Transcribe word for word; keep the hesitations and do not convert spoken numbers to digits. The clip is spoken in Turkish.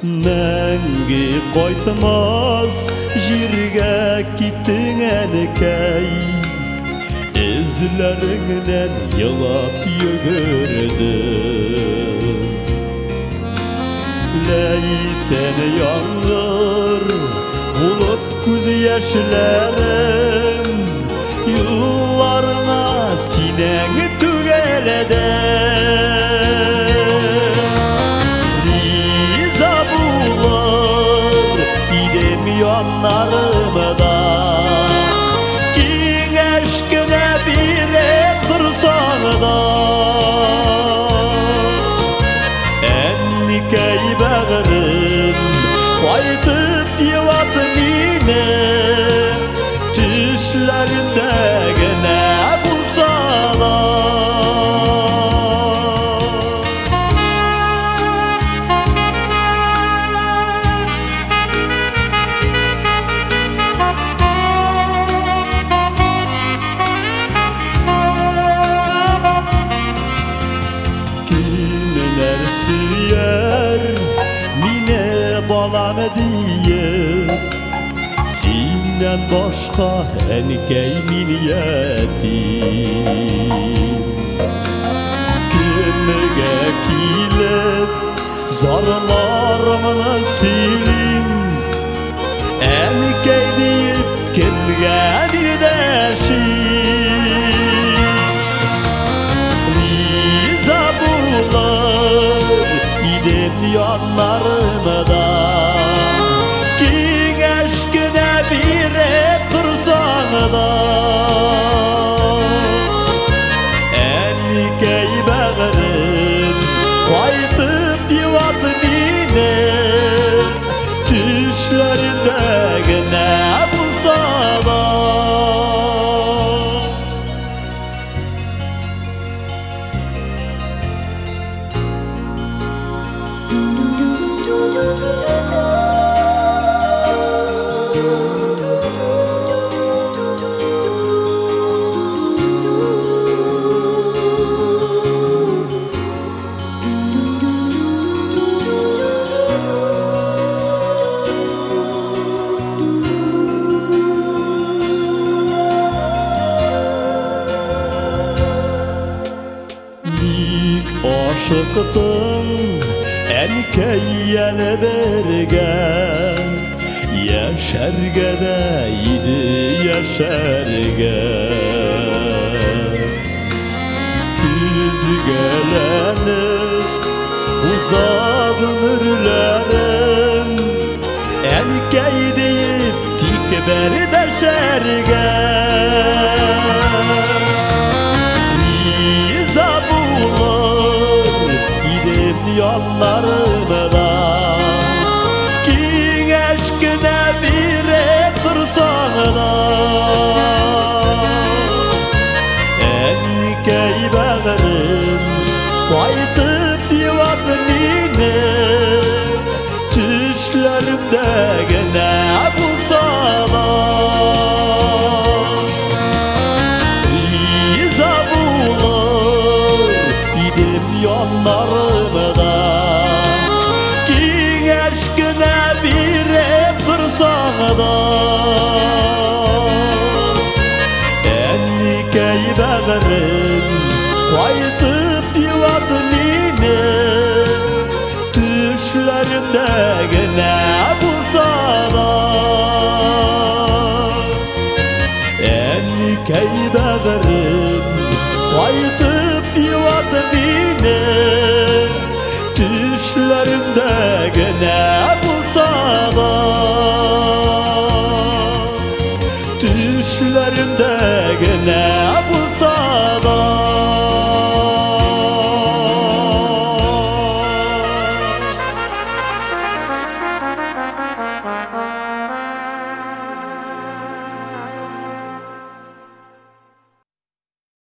Мәңгі қайтмас жерге кеттің әнекей, ізлеріңнен елап йөгөрдім. Ләйсән яңғыр бұлыт күз яшьләрем, юлларына синең түгәләдем. Yanlarımda Kiңeşkine bire tursan da Ennikey bağırım Kaytıp yıvat mine Düşlerinde gene bulsana. Balam diye Sinden başka enkey niyetim. Kümge kilip zarlarımını silin, enkey deyip kimge bir deşim. Riza bular idim yanlarımda Kiңeşkine bire tursan da Enkey bağırım Kaytıp yıvat mine Düşlerinde gene bulsana. Aşıktım enkey yana berge, Yaşarga da idi yaşarga. Küzgelenip uzak ömürlerim, Enkey deyip tik berdeşerge. Yanlarımda Kiңeşkine bire tursan da Enkey bağırım Kaytıp yıvat mine Düşlerimde gene bulsana. Riza bular idim yanlarımda Kiңeşkine bire tursan da Enkey bağırım Kaytıp yıvat mine Düşlerinde gene bulsana. Enkey bağırım Kaytıp yıvat mine